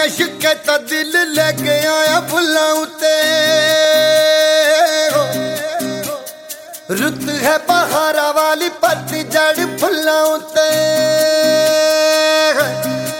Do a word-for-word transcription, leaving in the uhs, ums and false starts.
इश्के ता दिल लेके आया फुल्लां उत्ते रुत है बहारा वाली पतझड़ फुल्लां उत्ते।